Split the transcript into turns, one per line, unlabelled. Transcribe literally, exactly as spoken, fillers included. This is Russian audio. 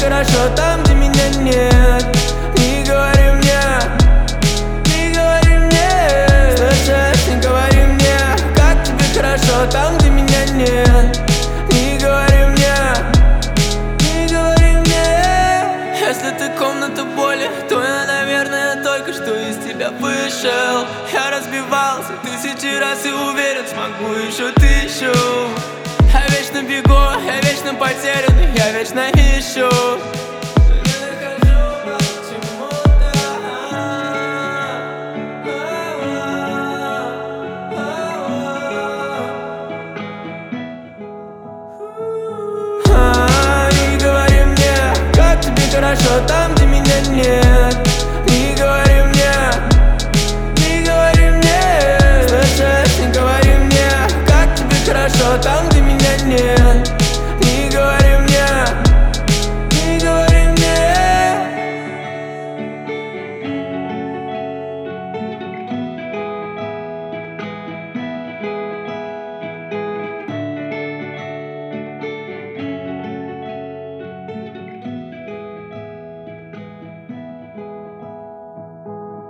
хорошо там, где меня нет. Не говори мне, не говори мне, слышишь, не говори мне, как тебе хорошо там, где меня нет. Не говори мне, не говори мне. Если ты комната боли, то я, наверное, только что из тебя вышел. Я разбивался тысячи раз и уверен, смогу еще тысячу. Я вечно бегу, я вечно потерян, я вечно ищу. А, не говори мне, как тебе хорошо там, где меня нет. Не говори мне, не говори мне, слышишь, не говори мне, как тебе хорошо там,